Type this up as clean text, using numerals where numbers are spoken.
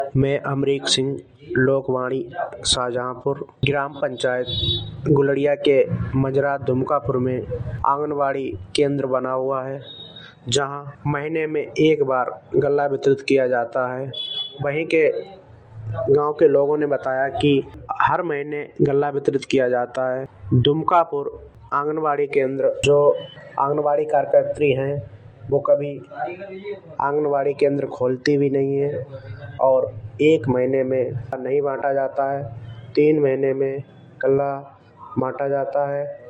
मैं अमरीक सिंह, लोकवाणी शाहजहाँपुर, ग्राम पंचायत गुलड़िया के मजरा दुमकापुर में आंगनवाड़ी केंद्र बना हुआ है, जहां महीने में एक बार गल्ला वितरित किया जाता है। वहीं के गांव के लोगों ने बताया कि हर महीने गल्ला वितरित किया जाता है। दुमकापुर आंगनवाड़ी केंद्र जो आंगनवाड़ी कार्यकर्त्री हैं, वो कभी आंगनवाड़ी केंद्र खोलती भी नहीं है और एक महीने में नहीं बांटा जाता है, 3 महीने में गल्ला बांटा जाता है।